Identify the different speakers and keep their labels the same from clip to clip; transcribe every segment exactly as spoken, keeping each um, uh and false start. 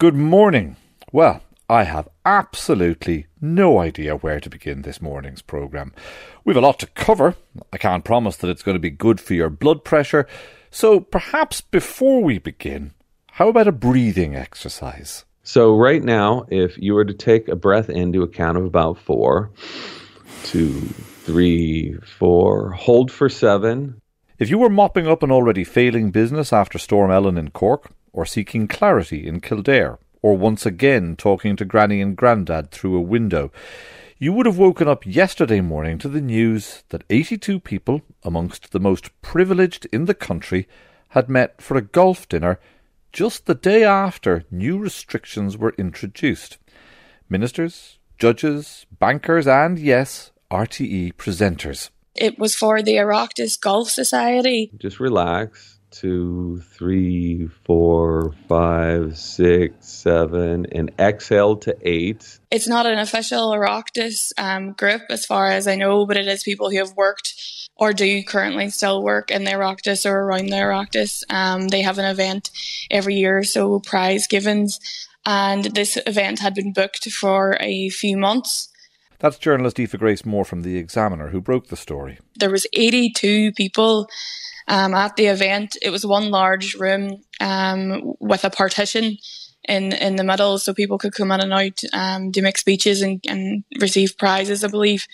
Speaker 1: Good morning. Well, I have absolutely no idea where to begin this morning's programme. We've a lot to cover. I can't promise that it's going to be good for your blood pressure. So perhaps before we begin, how about a breathing exercise?
Speaker 2: So right now, if you were to take a breath in to a count of about four, two, three, four, hold for seven.
Speaker 1: If you were mopping up an already failing business after Storm Ellen in Cork, or seeking clarity in Kildare, or once again talking to Granny and Grandad through a window, you would have woken up yesterday morning to the news that eighty-two people, amongst the most privileged in the country, had met for a golf dinner just the day after new restrictions were introduced. Ministers, judges, bankers and, yes, R T E presenters.
Speaker 3: It was for the Oireachtas Golf Society.
Speaker 2: Just relax. Two, three, four, five, six, seven, and exhale to eight.
Speaker 3: It's not an official Oireachtas um, group as far as I know, but it is people who have worked or do currently still work in the Oireachtas or around the Oireachtas. Um, they have an event every year, so prize givens, and this event had been booked for a few months.
Speaker 1: That's journalist Aoife Grace Moore from The Examiner who broke the story.
Speaker 3: There was eighty-two people Um, at the event. It was one large room um, with a partition in in the middle, so people could come in and out, um, do make speeches and, and receive prizes, I believe.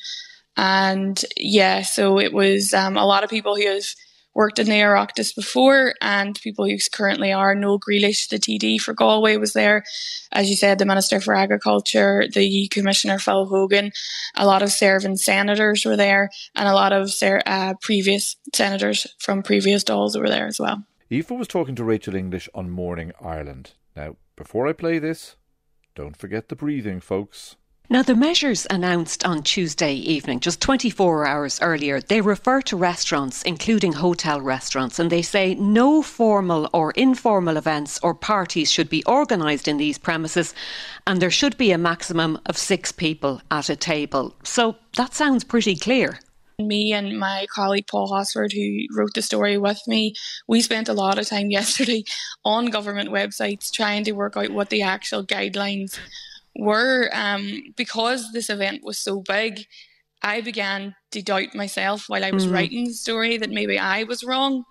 Speaker 3: And yeah, so it was um, a lot of people who have worked in the Oireachtas before and people who currently are. Noel Grealish, the T D for Galway, was there. As you said, the Minister for Agriculture, the Commissioner Phil Hogan, a lot of serving senators were there, and a lot of uh, previous senators from previous Dáils were there as well.
Speaker 1: Aoife was talking to Rachel English on Morning Ireland. Now, before I play this, don't forget the breathing, folks.
Speaker 4: Now, the measures announced on Tuesday evening, just twenty-four hours earlier, they refer to restaurants, including hotel restaurants, and they say no formal or informal events or parties should be organised in these premises, and there should be a maximum of six people at a table. So that sounds pretty clear.
Speaker 3: Me and my colleague Paul Hosford, who wrote the story with me, we spent a lot of time yesterday on government websites trying to work out what the actual guidelines were. Um, because this event was so big, I began to doubt myself while I was mm. writing the story that maybe I was wrong.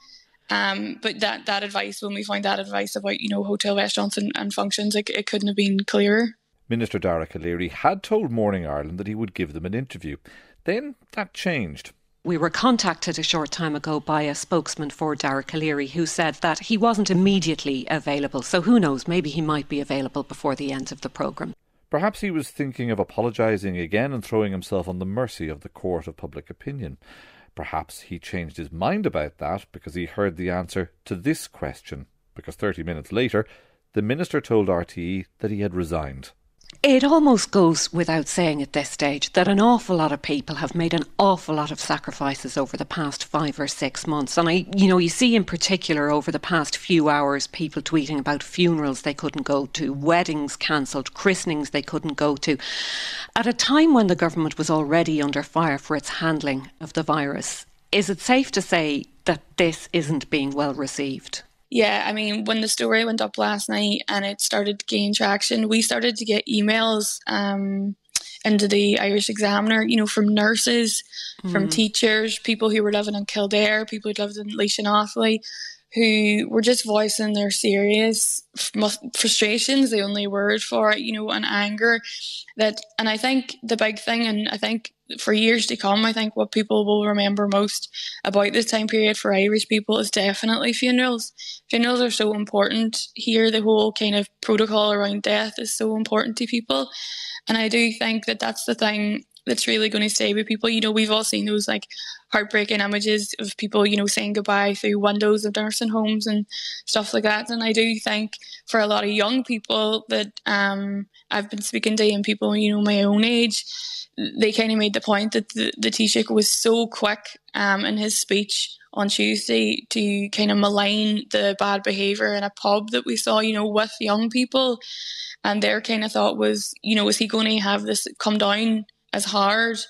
Speaker 3: Um, but that, that advice, when we found that advice about, you know, hotel restaurants and, and functions, it, it couldn't have been clearer.
Speaker 1: Minister Dara Calleary had told Morning Ireland that he would give them an interview. Then that changed.
Speaker 4: We were contacted a short time ago by a spokesman for Dara Calleary who said that he wasn't immediately available. So who knows, maybe he might be available before the end of the programme.
Speaker 1: Perhaps he was thinking of apologising again and throwing himself on the mercy of the court of public opinion. Perhaps he changed his mind about that because he heard the answer to this question, because thirty minutes later, the minister told R T E that he had resigned.
Speaker 4: It almost goes without saying at this stage that an awful lot of people have made an awful lot of sacrifices over the past five or six months. And I, you know, you see in particular over the past few hours, people tweeting about funerals they couldn't go to, weddings cancelled, christenings they couldn't go to, at a time when the government was already under fire for its handling of the virus. Is it safe to say that this isn't being well received?
Speaker 3: Yeah, I mean, when the story went up last night and it started to gain traction, we started to get emails um, into the Irish Examiner, you know, from nurses, mm. from teachers, people who were living in Kildare, people who lived in Laois and Offaly, who were just voicing their serious frustrations, the only word for it, you know, and anger. That, and I think the big thing, and I think for years to come, I think what people will remember most about this time period for Irish people is definitely funerals. Funerals are so important here. The whole kind of protocol around death is so important to people. And I do think that that's the thing that's really going to stay with people. You know, we've all seen those like heartbreaking images of people, you know, saying goodbye through windows of nursing homes and stuff like that. And I do think for a lot of young people that um, I've been speaking to, and people, you know, my own age, they kind of made the point that the, the Taoiseach was so quick um, in his speech on Tuesday to kind of malign the bad behaviour in a pub that we saw, you know, with young people. And their kind of thought was, you know, is he going to have this come down as hard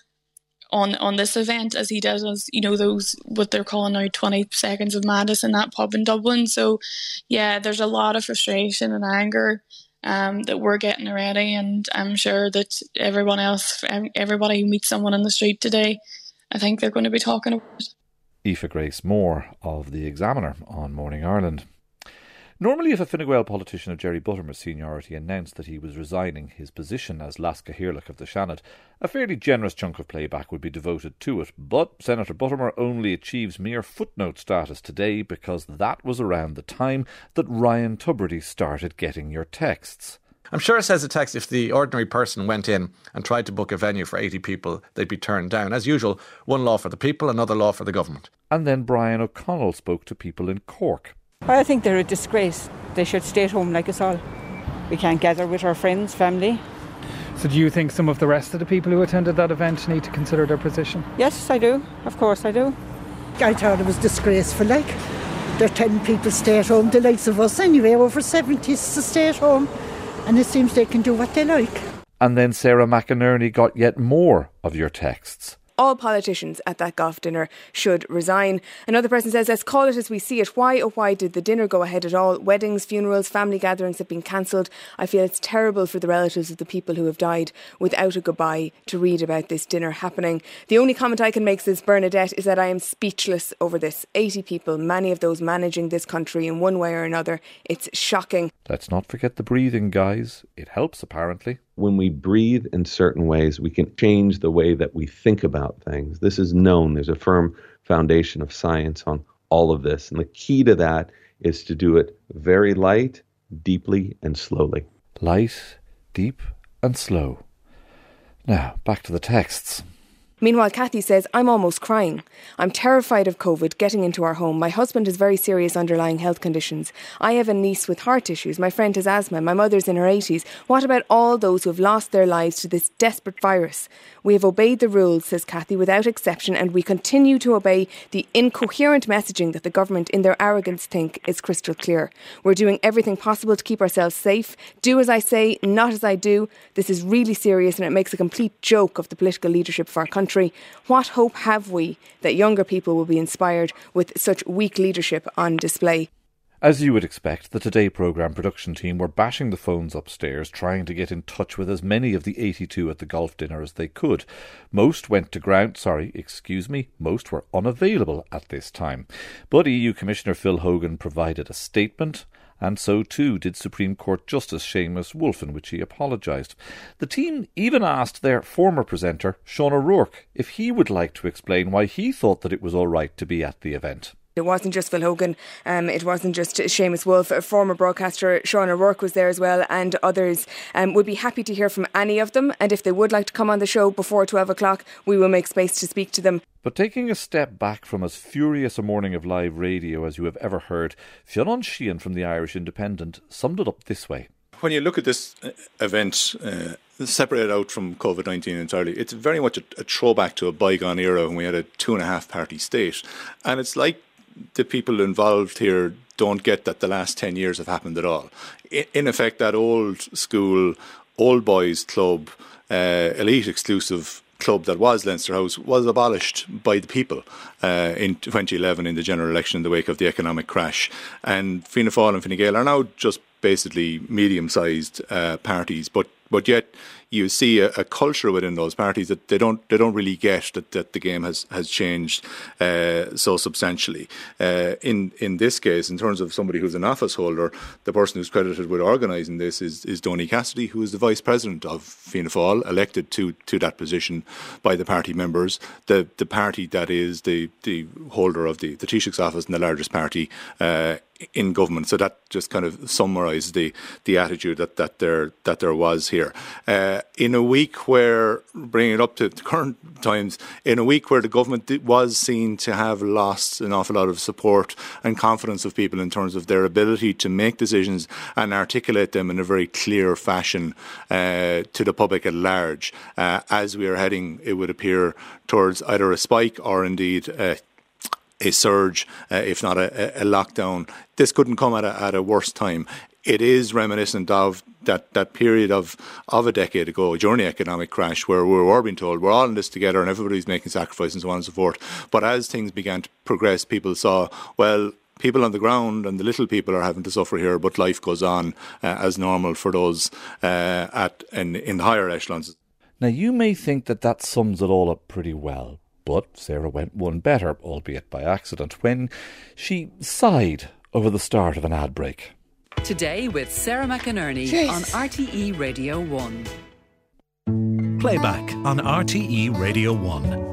Speaker 3: on on this event as he did as, you know, those, what they're calling now twenty seconds of madness in that pub in Dublin. So, yeah, there's a lot of frustration and anger um, that we're getting ready, and I'm sure that everyone else, everybody who meets someone in the street today, I think they're going to be talking about it.
Speaker 1: Aoife Grace Moore of The Examiner on Morning Ireland. Normally, if a Fine Gael politician of Jerry Buttimer's seniority announced that he was resigning his position as Lasca Hirlich of the Seanad, a fairly generous chunk of playback would be devoted to it. But Senator Buttimer only achieves mere footnote status today because that was around the time that Ryan Tubridy started getting your texts.
Speaker 5: I'm sure it says a text if the ordinary person went in and tried to book a venue for eighty people, they'd be turned down. As usual, one law for the people, another law for the government.
Speaker 1: And then Brian O'Connell spoke to people in Cork.
Speaker 6: I think they're a disgrace. They should stay at home like us all. We can't gather with our friends, family.
Speaker 7: So do you think some of the rest of the people who attended that event need to consider their position?
Speaker 6: Yes, I do. Of course I do.
Speaker 8: I thought it was disgraceful, like. They're telling people stay at home, the likes of us anyway, over seventies to stay at home. And it seems they can do what they like.
Speaker 1: And then Sarah McInerney got yet more of your texts.
Speaker 9: All politicians at that golf dinner should resign. Another person says, let's call it as we see it. Why, oh why did the dinner go ahead at all? Weddings, funerals, family gatherings have been cancelled. I feel it's terrible for the relatives of the people who have died without a goodbye to read about this dinner happening. The only comment I can make, says Bernadette, is that I am speechless over this. eighty people, many of those managing this country in one way or another. It's shocking.
Speaker 1: Let's not forget the breathing, guys. It helps, apparently.
Speaker 2: When we breathe in certain ways, we can change the way that we think about things. This is known. There's a firm foundation of science on all of this. And the key to that is to do it very light, deeply, and slowly.
Speaker 1: Light, deep, and slow. Now, back to the texts.
Speaker 9: Meanwhile, Kathy says, I'm almost crying. I'm terrified of COVID getting into our home. My husband has very serious underlying health conditions. I have a niece with heart issues. My friend has asthma. My mother's in her eighties. What about all those who have lost their lives to this desperate virus? We have obeyed the rules, says Kathy, without exception, and we continue to obey the incoherent messaging that the government, in their arrogance, think is crystal clear. We're doing everything possible to keep ourselves safe. Do as I say, not as I do. This is really serious, and it makes a complete joke of the political leadership of our country. What hope have we that younger people will be inspired with such weak leadership on display?
Speaker 1: As you would expect, the Today programme production team were bashing the phones upstairs, trying to get in touch with as many of the eighty-two at the golf dinner as they could. Most went to ground, sorry, excuse me, most were unavailable at this time. But E U Commissioner Phil Hogan provided a statement, and so too did Supreme Court Justice Seamus Wolf, in which he apologised. The team even asked their former presenter, Sean O'Rourke, if he would like to explain why he thought that it was all right to be at the event.
Speaker 9: It wasn't just Phil Hogan, um, it wasn't just Seamus Wolf. A former broadcaster Sean O'Rourke was there as well, and others. Um, would be happy to hear from any of them, and if they would like to come on the show before twelve o'clock, we will make space to speak to them.
Speaker 1: But taking a step back from as furious a morning of live radio as you have ever heard, Fionn Sheehan from the Irish Independent summed it up this way.
Speaker 10: When you look at this event, uh, separated out from COVID nineteen entirely, it's very much a, a throwback to a bygone era when we had a two and a half party state. And it's like the people involved here don't get that the last ten years have happened at all. In effect, that old school, old boys club, uh, elite exclusive club that was Leinster House was abolished by the people uh, in twenty eleven in the general election in the wake of the economic crash. And Fianna Fáil and Fine Gael are now just basically medium-sized uh, parties, but but yet you see a, a culture within those parties that they don't they don't really get that, that the game has has changed uh, so substantially. Uh, in in this case, in terms of somebody who's an office holder, the person who's credited with organising this is is Donny Cassidy, who is the vice president of Fianna Fáil, elected to to that position by the party members. The the party that is the the holder of the the Taoiseach's office and the largest party Uh, in government. So that just kind of summarises the the attitude that, that there that there was here. Uh, in a week where, bringing it up to current times, in a week where the government was seen to have lost an awful lot of support and confidence of people in terms of their ability to make decisions and articulate them in a very clear fashion uh, to the public at large, uh, as we are heading, it would appear, towards either a spike or indeed uh, a surge, uh, if not a, a lockdown. This couldn't come at a, at a worse time. It is reminiscent of that, that period of, of a decade ago during the economic crash, where we were being told we're all in this together and everybody's making sacrifices and so on and so forth. But as things began to progress, people saw, well, people on the ground and the little people are having to suffer here, but life goes on uh, as normal for those uh, at in, in the higher echelons.
Speaker 1: Now, you may think that that sums it all up pretty well, but Sarah went one better, albeit by accident, when she sighed over the start of an ad break.
Speaker 11: Today with Sarah McInerney
Speaker 8: Jeez.
Speaker 11: on R T E Radio one.
Speaker 12: Playback on R T E Radio one.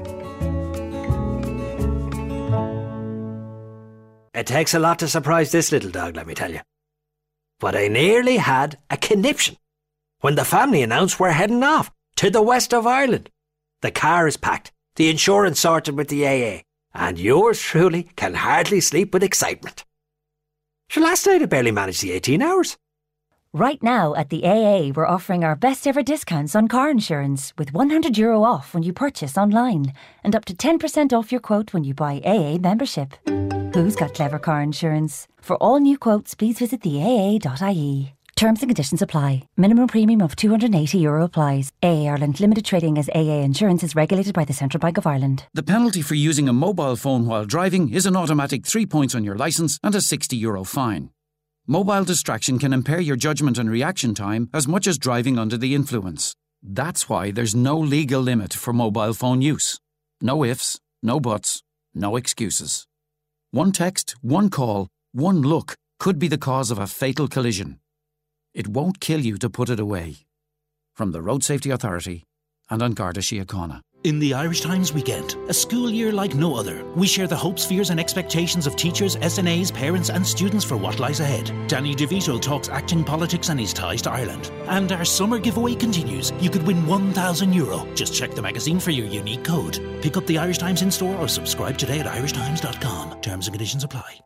Speaker 13: It takes a lot to surprise this little dog, let me tell you. But I nearly had a conniption when the family announced we're heading off to the west of Ireland. The car is packed, the insurance sorted with the A A, and yours truly can hardly sleep with excitement. So last night I barely managed the eighteen hours.
Speaker 14: Right now at the A A, we're offering our best ever discounts on car insurance with one hundred euro off when you purchase online and up to ten percent off your quote when you buy A A membership. Who's got clever car insurance? For all new quotes, please visit the A A dot I E. Terms and conditions apply. Minimum premium of two hundred eighty euro applies. A A Ireland Limited trading as A A Insurance is regulated by the Central Bank of Ireland.
Speaker 15: The penalty for using a mobile phone while driving is an automatic three points on your licence and a sixty euro fine. Mobile distraction can impair your judgment and reaction time as much as driving under the influence. That's why there's no legal limit for mobile phone use. No ifs, no buts, no excuses. One text, one call, one look could be the cause of a fatal collision. It won't kill you to put it away. From the Road Safety Authority and on Garda Síochána.
Speaker 12: In the Irish Times Weekend, a school year like no other, we share the hopes, fears and expectations of teachers, S N As, parents and students for what lies ahead. Danny DeVito talks acting, politics and his ties to Ireland. And our summer giveaway continues. You could win one thousand euro. Just check the magazine for your unique code. Pick up the Irish Times in store or subscribe today at irish times dot com. Terms and conditions apply.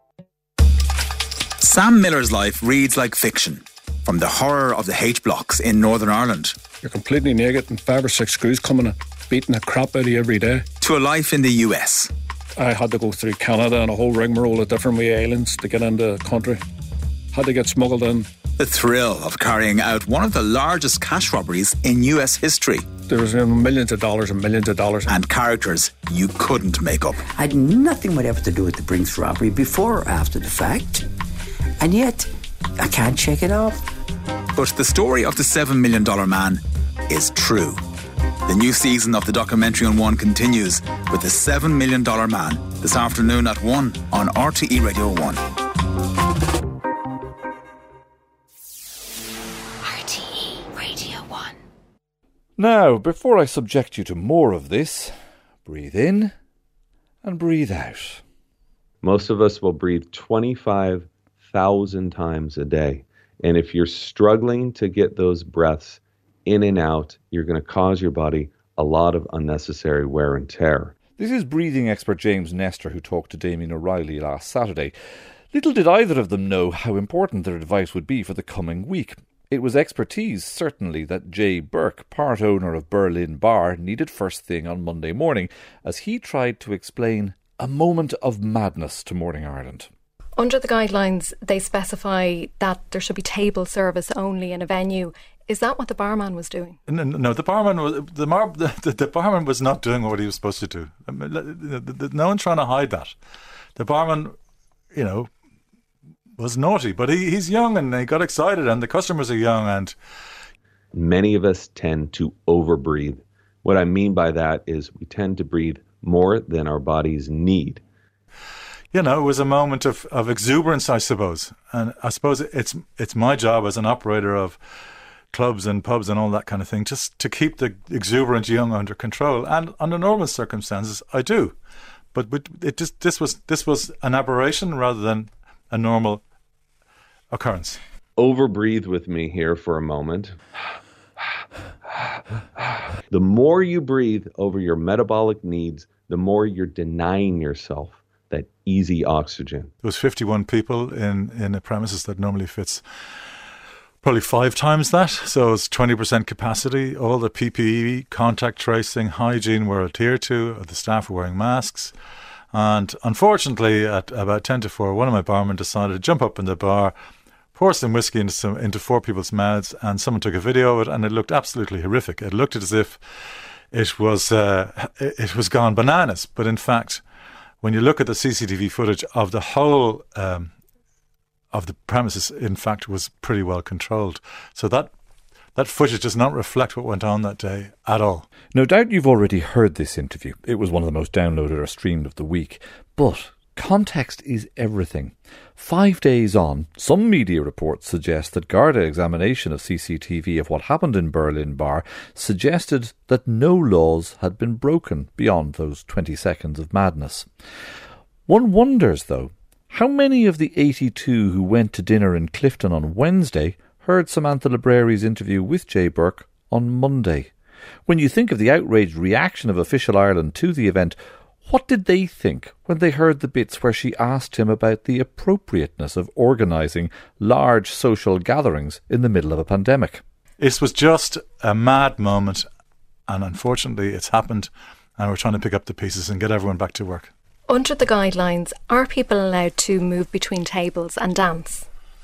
Speaker 16: Sam Miller's life reads like fiction. From the horror of the H-blocks in Northern Ireland.
Speaker 17: You're completely naked and five or six screws coming in, beating the crap out of you every day.
Speaker 16: To a life in the U S.
Speaker 17: I had to go through Canada and a whole rigmarole of different wee islands to get into the country. Had to get smuggled in.
Speaker 16: The thrill of carrying out one of the largest cash robberies in U S history.
Speaker 17: There was you know, millions of dollars and millions of dollars.
Speaker 16: And characters you couldn't make up.
Speaker 18: I had nothing whatever to do with the Brinks robbery before or after the fact. And yet, I can't shake it off.
Speaker 16: But the story of the seven million dollar man is true. The new season of the documentary on One continues with the seven million dollar man this afternoon at one on R T E Radio one.
Speaker 14: R T E Radio one.
Speaker 1: Now, before I subject you to more of this, breathe in and breathe out.
Speaker 2: Most of us will breathe twenty-five thousand times a day. And if you're struggling to get those breaths in and out, you're going to cause your body a lot of unnecessary wear and tear.
Speaker 1: This is breathing expert James Nestor, who talked to Damien O'Reilly last Saturday. Little did either of them know how important their advice would be for the coming week. It was expertise, certainly, that Jay Burke, part owner of Berlin Bar, needed first thing on Monday morning, as he tried to explain a moment of madness to Morning Ireland.
Speaker 19: Under the guidelines, they specify that there should be table service only in a venue. Is that what the barman was doing?
Speaker 20: No, no the barman was the, mar, the, the barman was not doing what he was supposed to do. I mean, no one's trying to hide that. The barman, you know, was naughty, but he, he's young and he got excited, and the customers are young. And
Speaker 2: many of us tend to overbreathe. What I mean by that is we tend to breathe more than our bodies need.
Speaker 20: You know, it was a moment of, of exuberance, I suppose. And I suppose it's it's my job as an operator of clubs and pubs and all that kind of thing, just to keep the exuberant young under control. And under normal circumstances, I do. But, but it just this was this was an aberration rather than a normal occurrence.
Speaker 2: Overbreathe with me here for a moment. The more you breathe over your metabolic needs, the more you're denying yourself that easy oxygen.
Speaker 20: There was fifty-one people in, in a premises that normally fits probably five times that. So it's twenty percent capacity. All the P P E, contact tracing, hygiene were adhered to. The staff were wearing masks. And unfortunately, at about ten to four, one of my barmen decided to jump up in the bar, pour some whiskey into, some, into four people's mouths, and someone took a video of it, and it looked absolutely horrific. It looked as if it was uh, it was gone bananas. But in fact, when you look at the C C T V footage of the whole um, of the premises, in fact, was pretty well controlled. So that that footage does not reflect what went on that day at all.
Speaker 1: No doubt you've already heard this interview. It was one of the most downloaded or streamed of the week. But context is everything. Five days on, some media reports suggest that Garda examination of C C T V of what happened in Berlin Bar suggested that no laws had been broken beyond those twenty seconds of madness. One wonders, though, how many of the eighty-two who went to dinner in Clifton on Wednesday heard Samantha Librari's interview with Jay Burke on Monday? When you think of the outraged reaction of official Ireland to the event, what did they think when they heard the bits where she asked him about the appropriateness of organising large social gatherings in the middle of a pandemic?
Speaker 20: It was just a mad moment, and unfortunately it's happened, and we're trying to pick up the pieces and get everyone back to work.
Speaker 19: Under the guidelines, are people allowed to move between tables and dance?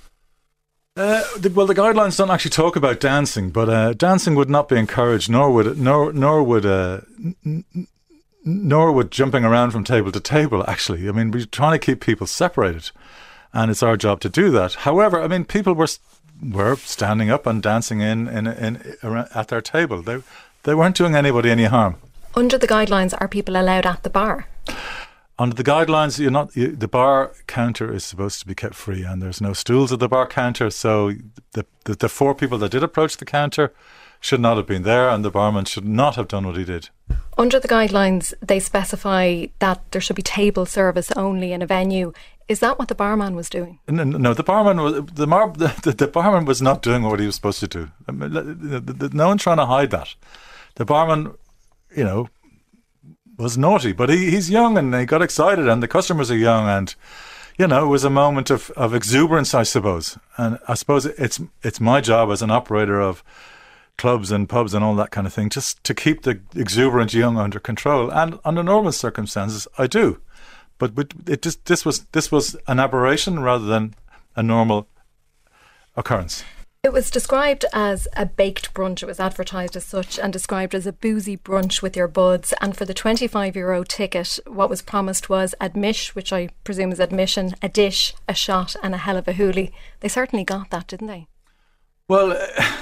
Speaker 20: Uh, the, well, the guidelines don't actually talk about dancing, but uh, dancing would not be encouraged, nor would nor nor would uh, n- n- nor would jumping around from table to table. Actually, I mean, we're trying to keep people separated, and it's our job to do that. However, I mean, people were were standing up and dancing in in, in, in at their table. They they weren't doing anybody any harm.
Speaker 19: Under the guidelines, are people allowed at the bar?
Speaker 20: Under the guidelines, you're not. You, the bar counter is supposed to be kept free, and there's no stools at the bar counter. So the, the the four people that did approach the counter should not have been there, and the barman should not have done what he did.
Speaker 19: Under the guidelines, they specify that there should be table service only in a venue. Is that what the barman was doing?
Speaker 20: No, no the barman was the, mar, the, the barman was not doing what he was supposed to do. I mean, no one's trying to hide that. The barman, you know, was naughty, but he, he's young and he got excited, and the customers are young, and you know, it was a moment of, of exuberance, I suppose. And I suppose it's it's my job as an operator of clubs and pubs and all that kind of thing, just to keep the exuberant young under control. And under normal circumstances, I do. But, but it just this was this was an aberration rather than a normal occurrence.
Speaker 19: It was described as a baked brunch. It was advertised as such and described as a boozy brunch with your buds. And for the twenty-five euro ticket, what was promised was admish, which I presume is admission, a dish, a shot and a hell of a hoolie. They certainly got that, didn't they?
Speaker 20: Well, uh,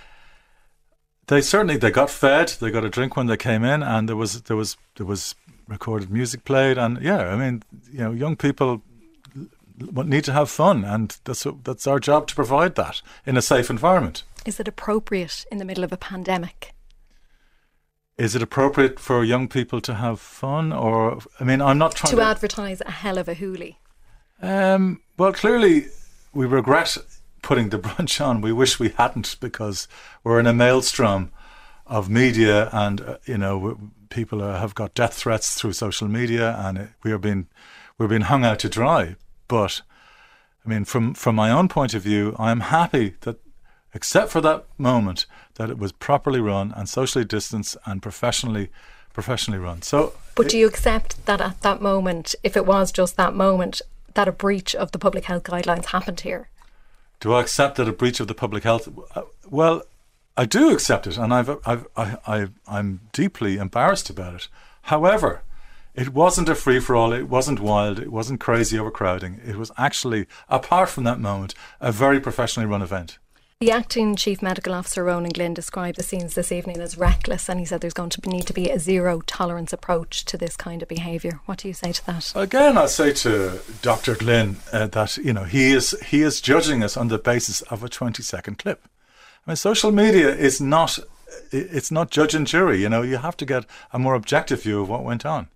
Speaker 20: they certainly they got fed. They got a drink when they came in, and there was there was there was recorded music played. And yeah, I mean, you know, young people need to have fun, and that's that's our job to provide that in a safe environment.
Speaker 19: Is it appropriate in the middle of a pandemic?
Speaker 20: Is it appropriate for young people to have fun? Or, I mean, I'm not trying
Speaker 19: to...
Speaker 20: To
Speaker 19: advertise a hell of a hoolie.
Speaker 20: Um, well, clearly we regret putting the brunch on. We wish we hadn't, because we're in a maelstrom of media, and, uh, you know, people uh, have got death threats through social media, and it, we are being, we're being hung out to dry. But, I mean, from, from my own point of view, I am happy that, except for that moment, that it was properly run and socially distanced and professionally professionally run. So,
Speaker 19: but
Speaker 20: it,
Speaker 19: do you accept that at that moment, if it was just that moment, that a breach of the public health guidelines happened here?
Speaker 20: Do I accept that a breach of the public health? Well, I do accept it, and I've, I've, I, I, I'm deeply embarrassed about it. However, it wasn't a free-for-all, it wasn't wild, it wasn't crazy overcrowding. It was actually, apart from that moment, a very professionally run event.
Speaker 19: The acting Chief Medical Officer, Ronan Glynn, described the scenes this evening as reckless, and he said there's going to need to be a zero-tolerance approach to this kind of behaviour. What do you say to that?
Speaker 20: Again, I say to Doctor Glynn uh, that, you know, he is he is judging us on the basis of a twenty-second clip. I mean, social media is not, it's not judge and jury, you know, you have to get a more objective view of what went on.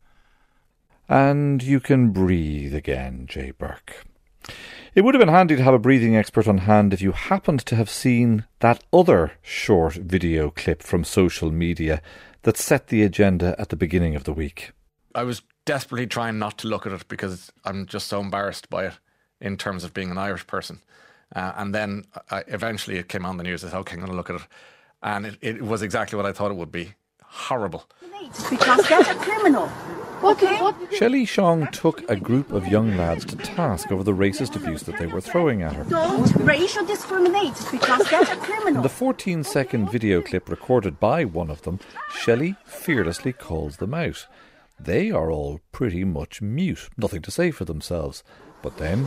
Speaker 1: And you can breathe again, Jay Burke. It would have been handy to have a breathing expert on hand if you happened to have seen that other short video clip from social media that set the agenda at the beginning of the week.
Speaker 5: I was desperately trying not to look at it because I'm just so embarrassed by it in terms of being an Irish person. Uh, and then I, eventually it came on the news. I said, okay, I'm going to look at it. And it, it was exactly what I thought it would be. Horrible.
Speaker 8: Because that's a criminal. Okay.
Speaker 1: Shelley Shong took a group of young lads to task over the racist abuse that they were throwing at her.
Speaker 8: Don't racial discriminate because that's a criminal.
Speaker 1: In the fourteen-second video clip recorded by one of them, Shelley fearlessly calls them out. They are all pretty much mute, nothing to say for themselves. But then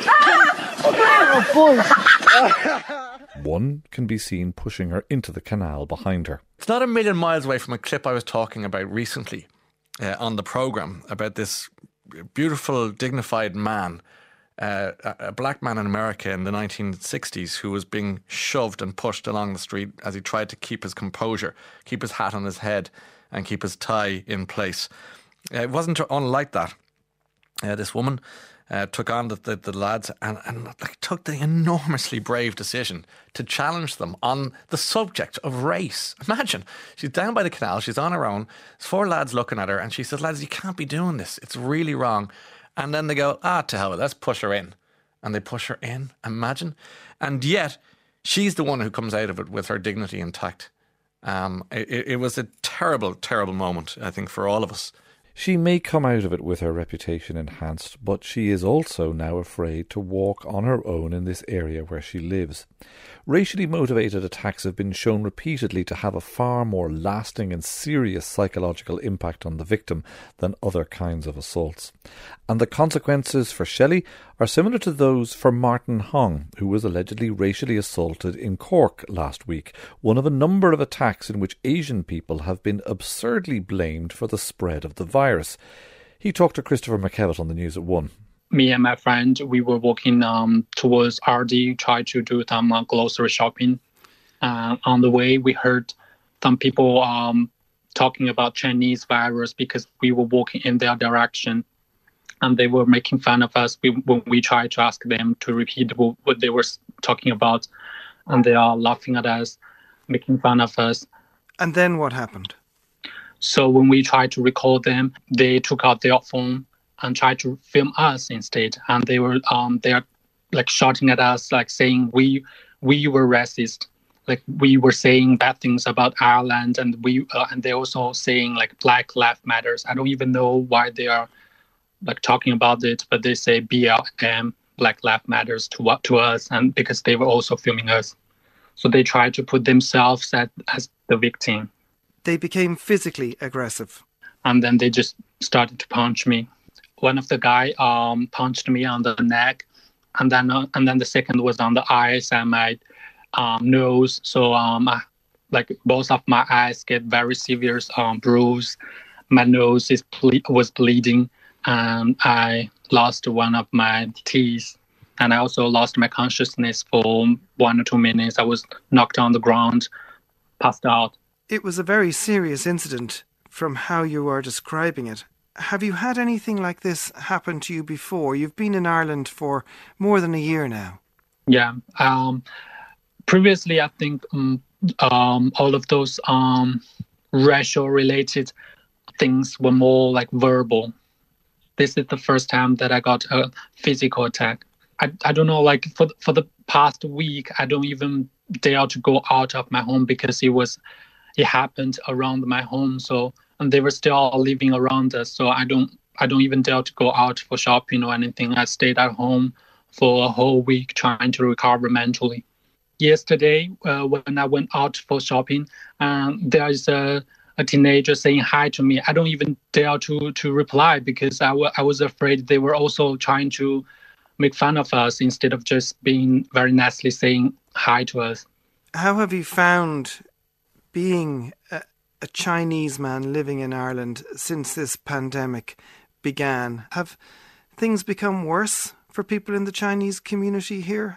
Speaker 1: one can be seen pushing her into the canal behind her.
Speaker 5: It's not a million miles away from a clip I was talking about recently uh, on the programme about this beautiful, dignified man, uh, a black man in America in the nineteen sixties who was being shoved and pushed along the street as he tried to keep his composure, keep his hat on his head and keep his tie in place. Uh, it wasn't unlike that. Uh, this woman uh, took on the, the, the lads and, and like, took the enormously brave decision to challenge them on the subject of race. Imagine, she's down by the canal, she's on her own, there's four lads looking at her and she says, lads, you can't be doing this, it's really wrong. And then they go, ah, to hell with it, let's push her in. And they push her in, imagine. And yet, she's the one who comes out of it with her dignity intact. Um, it, it was a terrible, terrible moment, I think, for all of us.
Speaker 1: She may come out of it with her reputation enhanced, but she is also now afraid to walk on her own in this area where she lives. Racially motivated attacks have been shown repeatedly to have a far more lasting and serious psychological impact on the victim than other kinds of assaults. And the consequences for Shelley are similar to those for Martin Hong, who was allegedly racially assaulted in Cork last week, one of a number of attacks in which Asian people have been absurdly blamed for the spread of the virus. He talked to Christopher McKevitt on the News at One.
Speaker 21: Me and my friend, we were walking um, towards R D, trying to do some uh, grocery shopping. Uh, on the way, we heard some people um, talking about Chinese virus because we were walking in their direction. And they were making fun of us we, when we tried to ask them to repeat what, what they were talking about. And they are laughing at us, making fun of us.
Speaker 22: And then what happened?
Speaker 21: So when we tried to record them, they took out their phone and tried to film us instead. And they were um they are like shouting at us, like saying we we were racist, like we were saying bad things about Ireland, and we uh, and they also saying like Black Lives Matters. I don't even know why they are like talking about it, but they say B L M, Black Lives Matters, to what to us, and because they were also filming us, so they tried to put themselves at, as the victim.
Speaker 22: They became physically aggressive,
Speaker 21: and then they just started to punch me. One of the guy um, punched me on the neck, and then uh, and then the second was on the eyes and my um, nose. So um, I, like both of my eyes get very severe um, bruise. My nose is ble- was bleeding, and I lost one of my teeth. And I also lost my consciousness for one or two minutes. I was knocked on the ground, passed out.
Speaker 22: It was a very serious incident from how you are describing it. Have you had anything like this happen to you before? You've been in Ireland for more than a year now.
Speaker 21: Yeah. Um, previously, I think um, um, all of those um, racial-related things were more like verbal. This is the first time that I got a physical attack. I, I don't know, like for for the past week, I don't even dare to go out of my home because it was it happened around my home. So and they were still living around us. So I don't I don't even dare to go out for shopping or anything. I stayed at home for a whole week trying to recover mentally. Yesterday, uh, when I went out for shopping, um, there is a, a teenager saying hi to me. I don't even dare to to reply because I, w- I was afraid they were also trying to make fun of us instead of just being very nicely saying hi to us.
Speaker 22: How have you found being a, a Chinese man living in Ireland since this pandemic began? Have things become worse for people in the Chinese community here?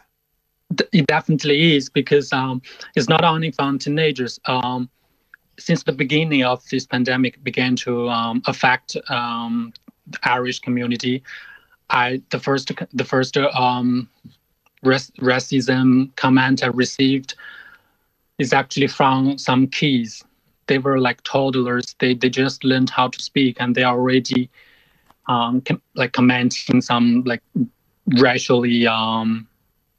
Speaker 21: It definitely is, because um, it's not only for teenagers. Um, since the beginning of this pandemic began to um, affect um, the Irish community, I the first the first um, res- racism comment I received is actually from some kids. They were like toddlers. They they just learned how to speak, and they are already um, com- like commenting some like racially um,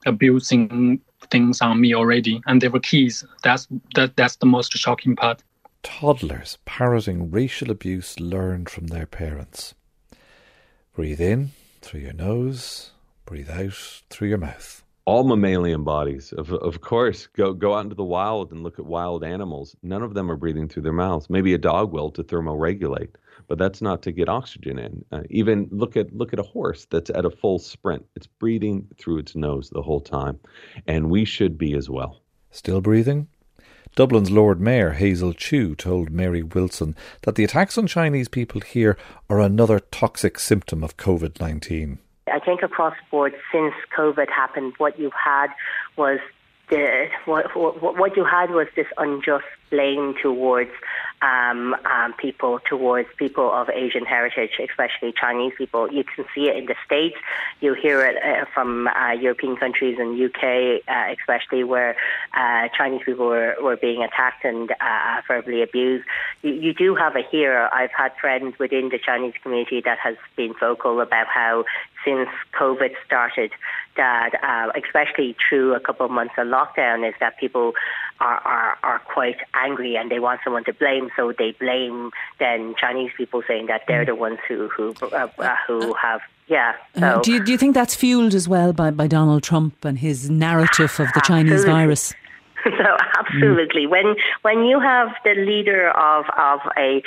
Speaker 21: abusing things on me already, and they were kids. That's that that's the most shocking part.
Speaker 1: Toddlers parroting racial abuse learned from their parents. Breathe in through your nose, breathe out through your mouth.
Speaker 2: all mammalian bodies, of of course, go go out into the wild and look at wild animals. None of them are breathing through their mouths. Maybe a dog will to thermoregulate, but that's not to get oxygen in. Uh, even look at look at a horse that's at a full sprint. It's breathing through its nose the whole time, and we should be as well.
Speaker 1: Still breathing? Dublin's Lord Mayor Hazel Chu told Mary Wilson that the attacks on Chinese people here are another toxic symptom of COVID nineteen.
Speaker 3: I think across the board, since COVID happened, what you had was the what, what, what you had was this unjust blame towards um, um, people, towards people of Asian heritage, especially Chinese people. You can see it in the States. You hear it uh, from uh, European countries and U K, uh, especially where uh, Chinese people were, were being attacked and uh, verbally abused. You, you do have it here. I've had friends within the Chinese community that has been vocal about how since COVID started, that uh, especially through a couple of months of lockdown, is that people are, are, are quite angry and they want someone to blame, so they blame then Chinese people, saying that they're the ones who who uh, uh, who have yeah. So.
Speaker 4: Uh, do you do you think that's fuelled as well by, by Donald Trump and his narrative of the Chinese
Speaker 3: Absolutely.
Speaker 4: virus?
Speaker 3: So absolutely, mm. when when you have the leader of of a,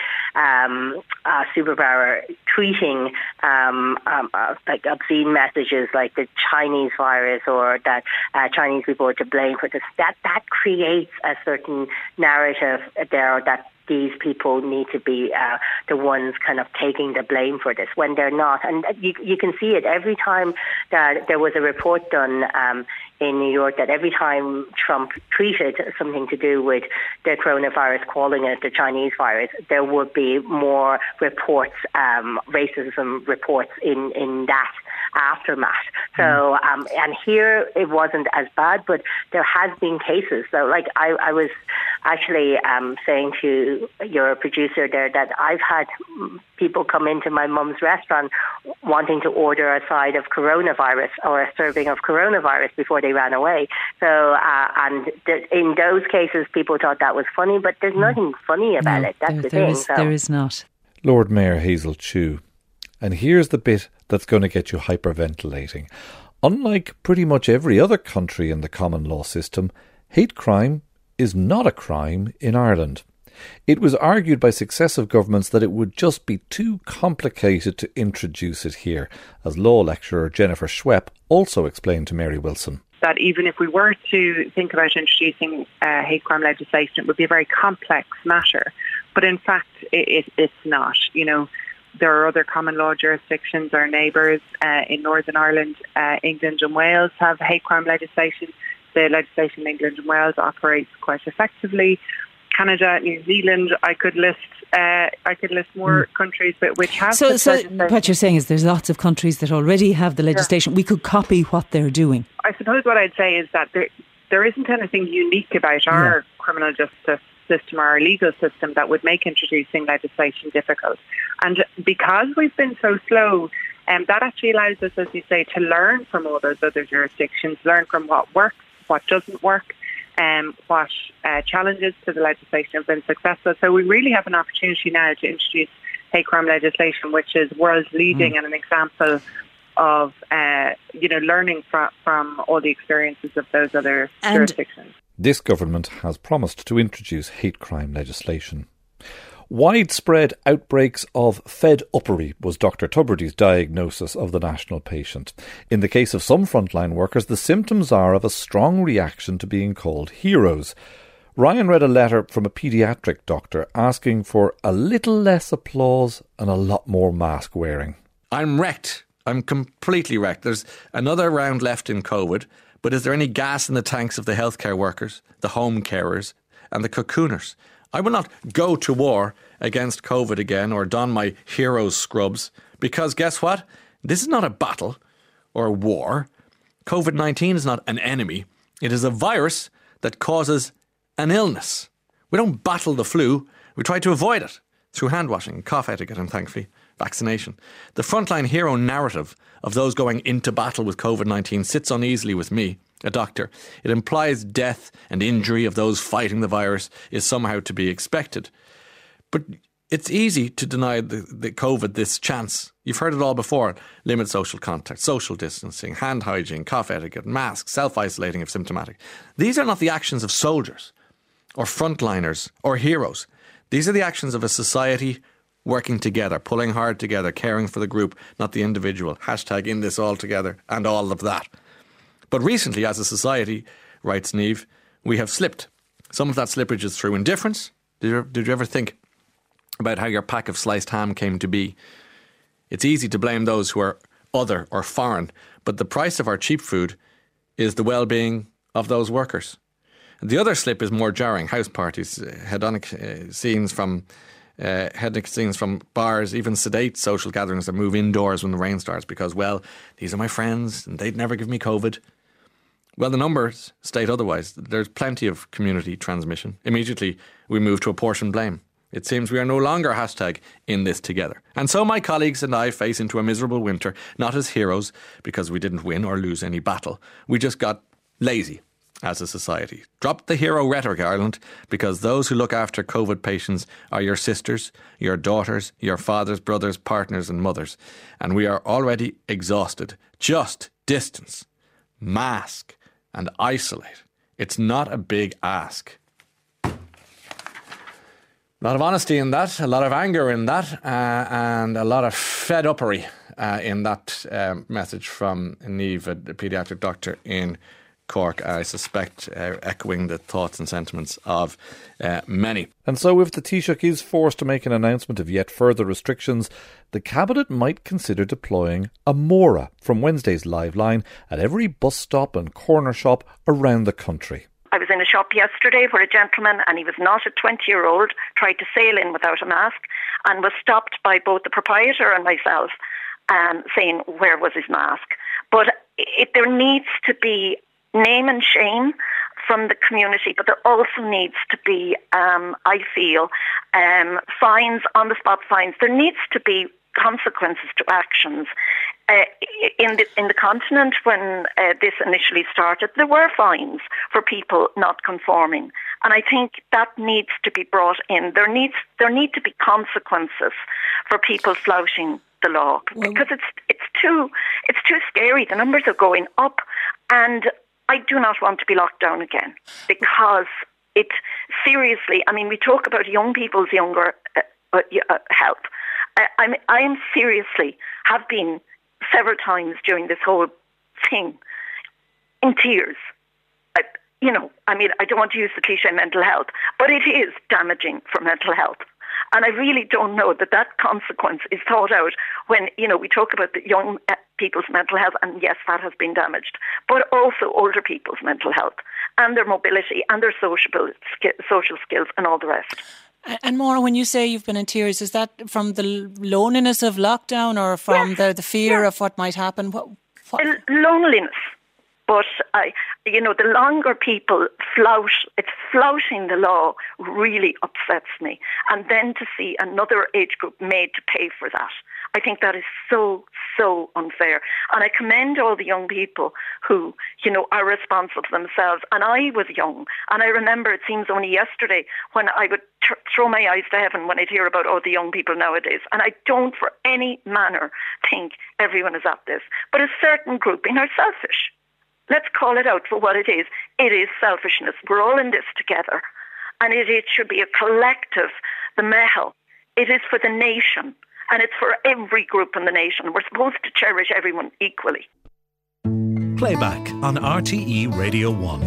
Speaker 3: um, a superpower tweeting um, um, uh, like obscene messages like the Chinese virus, or that uh, Chinese people are to blame for this, that that creates a certain narrative there that these people need to be uh, the ones kind of taking the blame for this when they're not. And you, you can see it every time that there was a report done um, in New York, that every time Trump tweeted something to do with the coronavirus, calling it the Chinese virus, there would be more reports, um, racism reports in, in that aftermath. So, um, and here it wasn't as bad, but there has been cases. So, like I, I was actually um, saying to your producer there that I've had people come into my mum's restaurant wanting to order a side of coronavirus or a serving of coronavirus before they ran away. So, uh, and th- in those cases, people thought that was funny, but there's nothing funny about
Speaker 4: no,
Speaker 3: it. That's
Speaker 4: there,
Speaker 3: the
Speaker 4: there
Speaker 3: thing.
Speaker 4: Is,
Speaker 3: so.
Speaker 4: There is not.
Speaker 1: Lord Mayor Hazel Chu. And here's the bit that's going to get you hyperventilating. Unlike pretty much every other country in the common law system, hate crime is not a crime in Ireland. It was argued by successive governments that it would just be too complicated to introduce it here, as law lecturer Jennifer Schwepp also explained to Mary Wilson.
Speaker 23: That even if we were to think about introducing uh, hate crime legislation, it would be a very complex matter. But in fact, it, it, it's not. You know, there are other common law jurisdictions. Our neighbours uh, in Northern Ireland, uh, England and Wales have hate crime legislation. The legislation in England and Wales operates quite effectively. Canada, New Zealand, I could list uh, I could list more mm. countries but which have
Speaker 4: so, so what you're saying is there's lots of countries that already have the legislation. Sure. We could copy what they're doing.
Speaker 23: I suppose what I'd say is that there, there isn't anything unique about our yeah. criminal justice system or our legal system that would make introducing legislation difficult. And because we've been so slow, um, that actually allows us, as you say, to learn from all those other jurisdictions, learn from what works, what doesn't work, um, what uh, challenges to the legislation have been successful. So we really have an opportunity now to introduce hate crime legislation, which is world leading mm. and an example of uh, you know learning from from all the experiences of those other and jurisdictions.
Speaker 1: This government has promised to introduce hate crime legislation. Widespread outbreaks of fed-uppery was Doctor Tubridy's diagnosis of the national patient. In the case of some frontline workers, the symptoms are of a strong reaction to being called heroes. Ryan read a letter from a paediatric doctor asking for a little less applause and a lot more mask wearing.
Speaker 5: I'm wrecked. I'm completely wrecked. There's another round left in COVID, but is there any gas in the tanks of the healthcare workers, the home carers and the cocooners? I will not go to war against COVID again or don my hero's scrubs because guess what? This is not a battle or a war. COVID nineteen is not an enemy. It is a virus that causes an illness. We don't battle the flu. We try to avoid it through hand washing, cough etiquette and thankfully vaccination. The frontline hero narrative of those going into battle with COVID nineteen sits uneasily with me, a doctor. It implies death and injury of those fighting the virus is somehow to be expected. But it's easy to deny the, the COVID this chance. You've heard it all before. Limit social contact, social distancing, hand hygiene, cough etiquette, masks, self-isolating if symptomatic. These are not the actions of soldiers or frontliners or heroes. These are the actions of a society working together, pulling hard together, caring for the group, not the individual. Hashtag in this all together and all of that. But recently, as a society, writes Niamh, we have slipped. Some of that slippage is through indifference. Did you, did you ever think about how your pack of sliced ham came to be? It's easy to blame those who are other or foreign, but the price of our cheap food is the well-being of those workers. The other slip is more jarring. House parties, hedonic uh, scenes from uh, hedonic scenes from bars, even sedate social gatherings that move indoors when the rain starts because, well, these are my friends and they'd never give me COVID. Well, the numbers state otherwise. There's plenty of community transmission. Immediately, we move to apportion blame. It seems we are no longer hashtag in this together. And so my colleagues and I face into a miserable winter, not as heroes because we didn't win or lose any battle. We just got lazy as a society. Drop the hero rhetoric, Ireland, because those who look after COVID patients are your sisters, your daughters, your fathers, brothers, partners and mothers. And we are already exhausted. Just distance, mask and isolate. It's not a big ask. A lot of honesty in that, a lot of anger in that, uh, and a lot of fed-uppery uh, in that um, message from Niamh, a paediatric doctor in Cork, I suspect uh, echoing the thoughts and sentiments of uh, many.
Speaker 1: And so if the Taoiseach is forced to make an announcement of yet further restrictions, the Cabinet might consider deploying a Mora from Wednesday's Live Line at every bus stop and corner shop around the country.
Speaker 6: I was in a shop yesterday where a gentleman, and he was not a twenty-year-old, tried to sail in without a mask and was stopped by both the proprietor and myself um, saying, where was his mask? But it, there needs to be name and shame from the community, but there also needs to be, um, I feel, um, fines, on-the-spot fines. There needs to be consequences to actions. Uh, in the in the continent, when uh, this initially started, there were fines for people not conforming, and I think that needs to be brought in. There needs there need to be consequences for people flouting the law, because it's it's too it's too scary. The numbers are going up, and I do not want to be locked down again, because it seriously. I mean, we talk about young people's younger uh, uh, health. I, I'm I am seriously have been several times during this whole thing in tears. I, you know, I mean, I don't want to use the cliche mental health, but it is damaging for mental health. And I really don't know that that consequence is thought out when, you know, we talk about the young people's mental health, and yes, that has been damaged, but also older people's mental health and their mobility and their social, social skills and all the rest.
Speaker 7: And Maura, when you say you've been in tears, is that from the loneliness of lockdown or from yes, the, the fear yes. of what might happen? What, what?
Speaker 6: Loneliness. But, I, you know, the longer people flout, it's flouting the law really upsets me. And then to see another age group made to pay for that, I think that is so, so unfair. And I commend all the young people who, you know, are responsible for themselves. And I was young. And I remember, it seems only yesterday, when I would t- throw my eyes to heaven when I'd hear about all the young people nowadays. And I don't for any manner think everyone is at this. But a certain grouping are selfish. Let's call it out for what it is. It is selfishness. We're all in this together. And it, it should be a collective, the mehel. It is for the nation. And it's for every group in the nation. We're supposed to cherish everyone equally.
Speaker 12: Playback on R T E Radio one.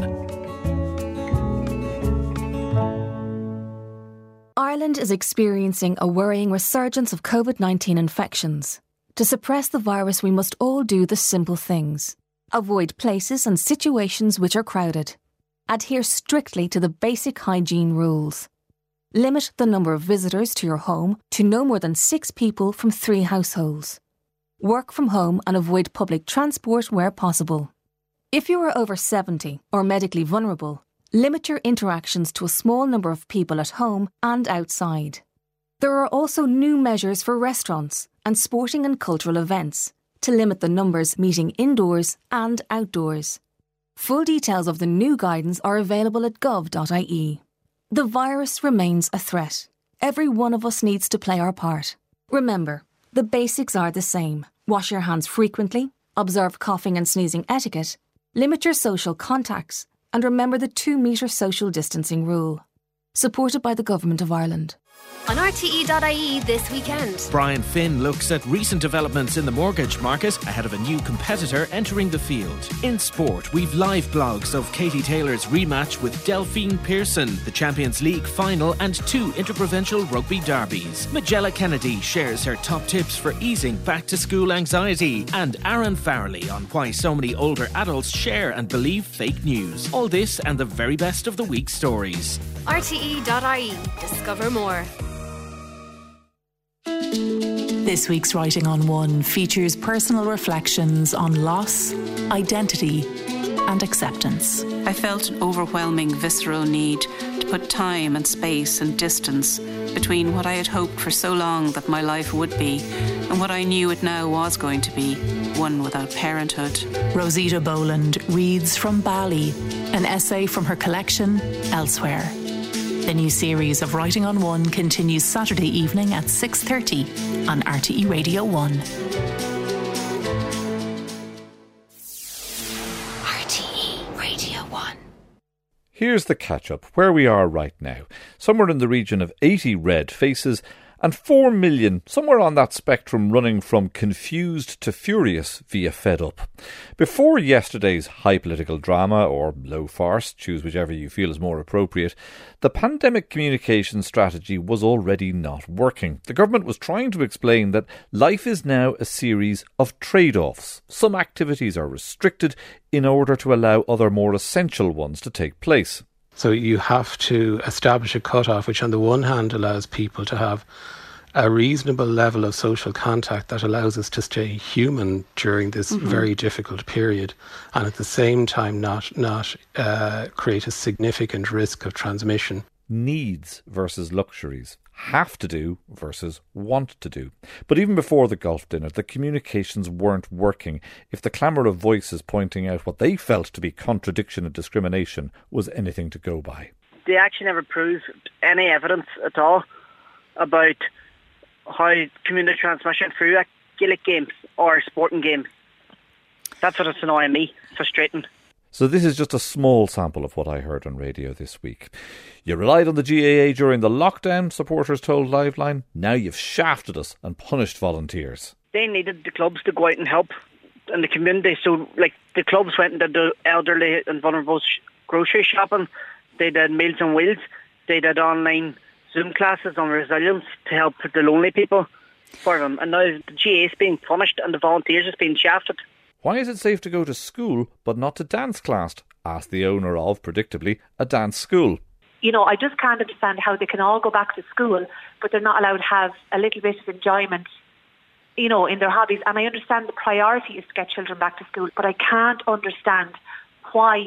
Speaker 9: Ireland is experiencing a worrying resurgence of COVID nineteen infections. To suppress the virus, we must all do the simple things. Avoid places and situations which are crowded. Adhere strictly to the basic hygiene rules. Limit the number of visitors to your home to no more than six people from three households. Work from home and avoid public transport where possible. If you are over seventy or medically vulnerable, limit your interactions to a small number of people at home and outside. There are also new measures for restaurants and sporting and cultural events to limit the numbers meeting indoors and outdoors. Full details of the new guidance are available at gov dot I E. The virus remains a threat. every one of us needs to play our part. Remember, the basics are the same. Wash your hands frequently, observe coughing and sneezing etiquette, limit your social contacts, and remember the two metre social distancing rule. Supported by the Government of Ireland.
Speaker 10: On R T E dot I E this weekend,
Speaker 11: Brian Finn looks at recent developments in the mortgage market ahead of a new competitor entering the field. In sport, we've live blogs of Katie Taylor's rematch with Delphine Pearson, the Champions League final and two interprovincial rugby derbies. Magella Kennedy shares her top tips for easing back-to-school anxiety, and Aaron Farrelly on why so many older adults share and believe fake news. All this and the very best of the week's stories.
Speaker 10: R T E dot I E. Discover more.
Speaker 13: This week's Writing on One features personal reflections on loss, identity and acceptance.
Speaker 24: I felt an overwhelming visceral need to put time and space and distance between what I had hoped for so long that my life would be and what I knew it now was going to be, one without parenthood.
Speaker 13: Rosita Boland reads from Bali, an essay from her collection Elsewhere. The new series of Writing on One continues Saturday evening at six thirty on R T E Radio one.
Speaker 10: R T E Radio one.
Speaker 1: Here's the catch-up, where we are right now. Somewhere in the region of eighty red faces and four million, somewhere on that spectrum, running from confused to furious via fed up. Before yesterday's high political drama, or low farce, choose whichever you feel is more appropriate, the pandemic communication strategy was already not working. The government was trying to explain that life is now a series of trade-offs. Some activities are restricted in order to allow other more essential ones to take place.
Speaker 25: So you have to establish a cut-off which on the one hand allows people to have a reasonable level of social contact that allows us to stay human during this mm-hmm. very difficult period, and at the same time not, not uh, create a significant risk of transmission.
Speaker 1: Needs versus luxuries. Have to do versus want to do. But even before the golf dinner, the communications weren't working if the clamour of voices pointing out what they felt to be contradiction and discrimination was anything to go by.
Speaker 26: They actually never proved any evidence at all about how community transmission through Gaelic games or sporting games. That's what it's annoying me, frustrating.
Speaker 1: So this is just a small sample of what I heard on radio this week. You relied on the G A A during the lockdown, supporters told Liveline. Now you've shafted us and punished volunteers.
Speaker 26: They needed the clubs to go out and help in the community. So, like, the clubs went and did the elderly and vulnerable sh- grocery shopping. They did Meals on Wheels. They did online Zoom classes on resilience to help the lonely people for them. And now the G A A is being punished and the volunteers is being shafted.
Speaker 1: Why is it safe to go to school but not to dance class? Asked the owner of, predictably, a dance school.
Speaker 27: You know, I just can't understand how they can all go back to school, but they're not allowed to have a little bit of enjoyment, you know, in their hobbies. And I understand the priority is to get children back to school, but I can't understand why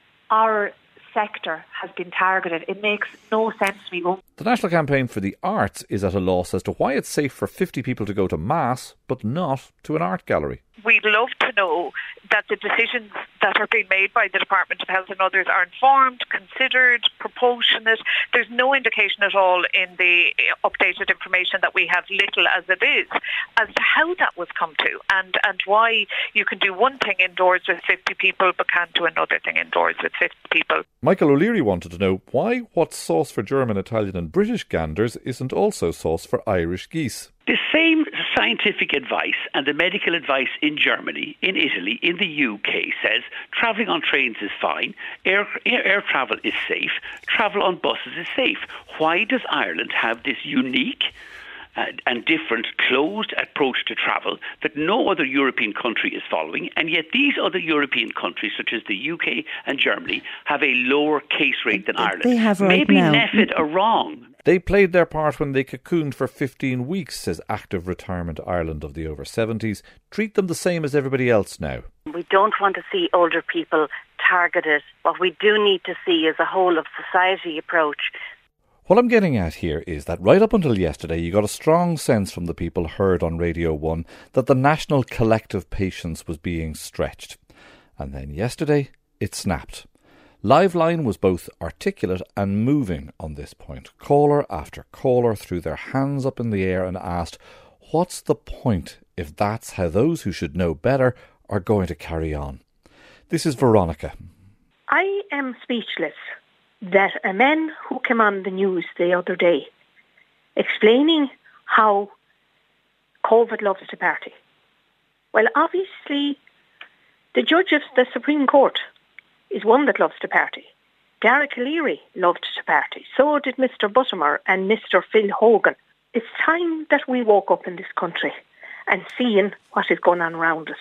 Speaker 27: our sector has been targeted. It makes no sense to me.
Speaker 1: The National Campaign for the Arts is at a loss as to why it's safe for fifty people to go to Mass, but not to an art gallery.
Speaker 28: We'd love to know that the decisions that are being made by the Department of Health and others are informed, considered, proportionate. There's no indication at all in the updated information that we have, little as it is, as to how that was come to and, and why you can do one thing indoors with fifty people but can't do another thing indoors with fifty people.
Speaker 1: Michael O'Leary wanted to know why what's sauce for German, Italian and British ganders isn't also sauce for Irish geese.
Speaker 29: The same scientific advice and the medical advice in Germany, in Italy, in the U K says travelling on trains is fine, air, air, air travel is safe, travel on buses is safe. Why does Ireland have this unique uh, and different closed approach to travel that no other European country is following, and yet these other European countries such as the U K and Germany have a lower case rate than Ireland?
Speaker 4: They have right
Speaker 29: Maybe
Speaker 4: now.
Speaker 29: NPHET are wrong.
Speaker 1: They played their part when they cocooned for fifteen weeks, says Active Retirement Ireland of the over seventies. Treat them the same as everybody else now.
Speaker 3: We don't want to see older people targeted. What we do need to see is a whole of society approach.
Speaker 1: What I'm getting at here is that right up until yesterday you got a strong sense from the people heard on Radio one that the national collective patience was being stretched. And then yesterday it snapped. Liveline was both articulate and moving on this point. Caller after caller threw their hands up in the air and asked, what's the point if that's how those who should know better are going to carry on? This is Veronica.
Speaker 8: I am speechless that a man who came on the news the other day explaining how COVID loves to party. Well, obviously, the judge of the Supreme Court is one that loves to party. Derek Leary loved to party. So did Mister Buttimer and Mister Phil Hogan. It's time that we woke up in this country and seeing what is going on around us.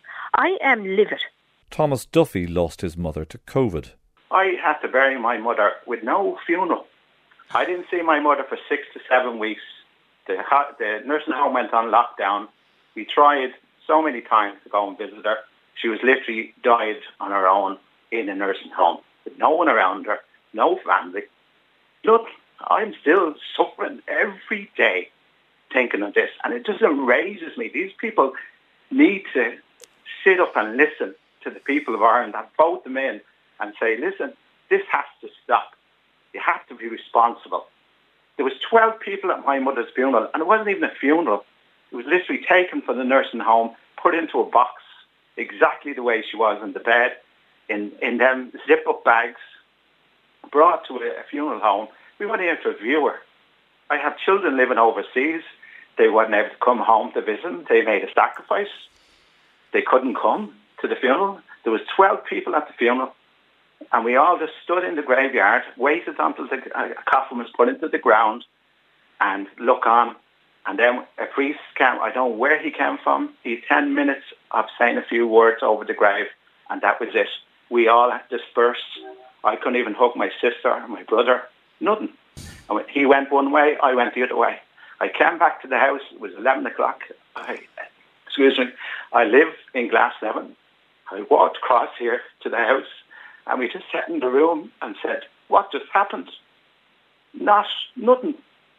Speaker 8: I am livid.
Speaker 1: Thomas Duffy lost his mother to COVID.
Speaker 14: I had to bury my mother with no funeral. I didn't see my mother for six to seven weeks. The, the nursing home went on lockdown. We tried so many times to go and visit her. She was literally died on her own in a nursing home with no one around her, no family. Look, I'm still suffering every day thinking of this, and it just enrages me. These people need to sit up and listen to the people of Ireland and vote them in and say, listen, this has to stop. You have to be responsible. There was twelve people at my mother's funeral, and it wasn't even a funeral. It was literally taken from the nursing home, put into a box, exactly the way she was in the bed, in, in them zip-up bags, brought to a, a funeral home. We went in to view her. I have children living overseas. They weren't able to come home to visit them. They made a sacrifice. They couldn't come to the funeral. There was twelve people at the funeral, and we all just stood in the graveyard, waited until the uh, coffin was put into the ground, and look on. And then a priest came. I don't know where he came from. He had ten minutes of saying a few words over the grave, and that was it. We all had dispersed. I couldn't even hug my sister or my brother. Nothing. And when he went one way, I went the other way. I came back to the house. It was eleven o'clock. I, excuse me. I live in Glasnevin. I walked across here to the house, and we just sat in the room and said, what just happened? Not, nothing.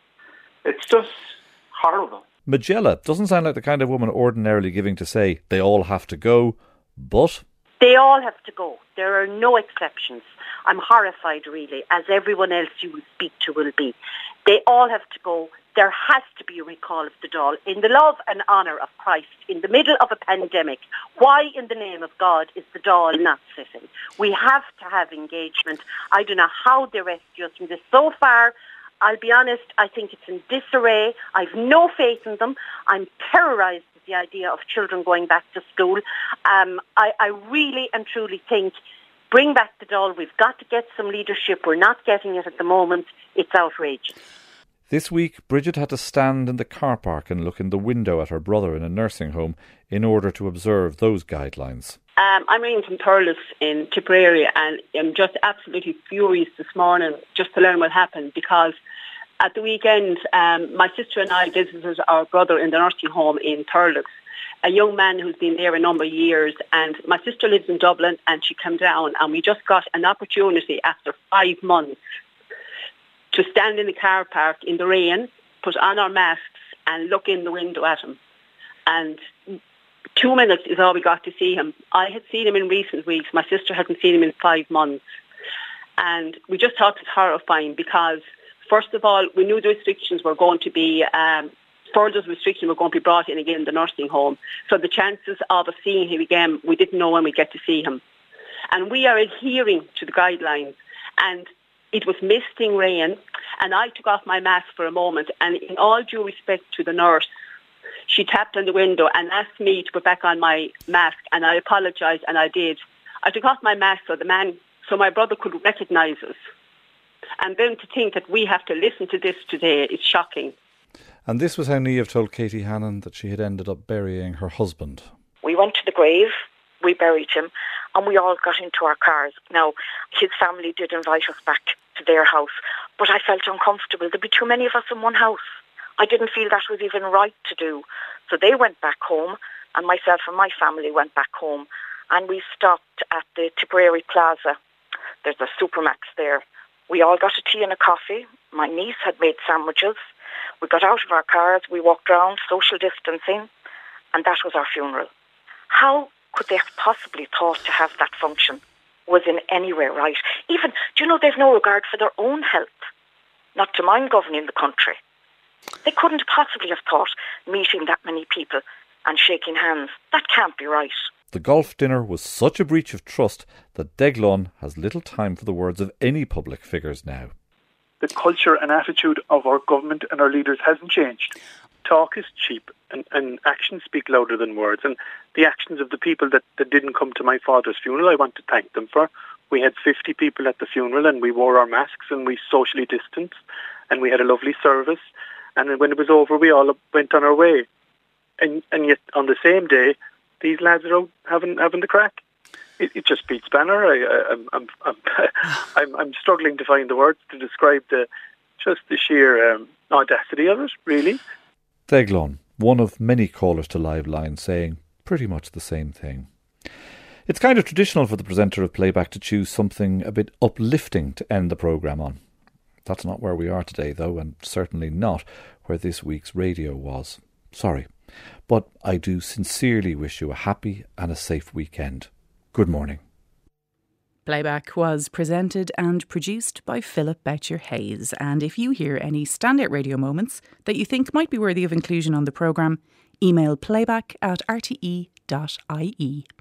Speaker 14: It's just horrible.
Speaker 1: Majella doesn't sound like the kind of woman ordinarily giving to say they all have to go, but...
Speaker 15: They all have to go. There are no exceptions. I'm horrified, really, as everyone else you will speak to will be. They all have to go. There has to be a recall of the Dáil in the love and honour of Christ in the middle of a pandemic. Why in the name of God is the Dáil not sitting? We have to have engagement. I don't know how they rescue us from this. So far, I'll be honest, I think it's in disarray. I've no faith in them. I'm terrorised with the idea of children going back to school. Um, I, I really and truly think, bring back the Dáil. We've got to get some leadership. We're not getting it at the moment. It's outrageous.
Speaker 1: This week, Bridget had to stand in the car park and look in the window at her brother in a nursing home in order to observe those guidelines.
Speaker 16: Um, I'm ringing from Thurles in Tipperary, and I'm just absolutely furious this morning just to learn what happened, because at the weekend, um, my sister and I visited our brother in the nursing home in Thurles, a young man who's been there a number of years, and my sister lives in Dublin, and she came down, and we just got an opportunity after five months to stand in the car park in the rain, put on our masks and look in the window at him. And two minutes is all we got to see him. I had seen him in recent weeks. My sister hadn't seen him in five months. And we just thought it was horrifying because, first of all, we knew the restrictions were going to be, um, further restrictions were going to be brought in again in the nursing home. So the chances of us seeing him again, we didn't know when we'd get to see him. And we are adhering to the guidelines. And it was misting rain, and I took off my mask for a moment, and in all due respect to the nurse, she tapped on the window and asked me to put back on my mask, and I apologised, and I did. I took off my mask so the man, so my brother could recognise us. And then to think that we have to listen to this today is shocking.
Speaker 1: And this was how Niamh told Katie Hannon that she had ended up burying her husband.
Speaker 17: We went to the grave, we buried him, and we all got into our cars. Now, his family did invite us back to their house, but I felt uncomfortable. There'd be too many of us in one house. I didn't feel that was even right to do. So they went back home, and myself and my family went back home, and we stopped at the Tipperary Plaza. There's a Supermax there. We all got a tea and a coffee. My niece had made sandwiches. We got out of our cars, we walked around, social distancing, and that was our funeral. How could they have possibly thought to have that function? was in any way right. Even, do you know, they've no regard for their own health, not to mind governing the country. They couldn't possibly have thought meeting that many people and shaking hands. That can't be right.
Speaker 1: The golf dinner was such a breach of trust that Deglon has little time for the words of any public figures now.
Speaker 2: The culture and attitude of our government and our leaders hasn't changed. Talk is cheap and, and actions speak louder than words. And the actions of the people that, that didn't come to my father's funeral, I want to thank them for. We had fifty people at the funeral and we wore our masks and we socially distanced and we had a lovely service. And when it was over, we all went on our way. And and yet on the same day, these lads are out having having the crack. It, it just beats banner. I, I, I'm, I'm, I'm, I'm, I'm struggling to find the words to describe the just the sheer um, audacity of it, really.
Speaker 1: Deglon, one of many callers to Live Line, saying pretty much the same thing. It's kind of traditional for the presenter of Playback to choose something a bit uplifting to end the programme on. That's not where we are today, though, and certainly not where this week's radio was. Sorry. But I do sincerely wish you a happy and a safe weekend. Good morning.
Speaker 5: Playback was presented and produced by Philip Boucher-Hayes. And if you hear any standout radio moments that you think might be worthy of inclusion on the programme, email playback at r t e dot i e.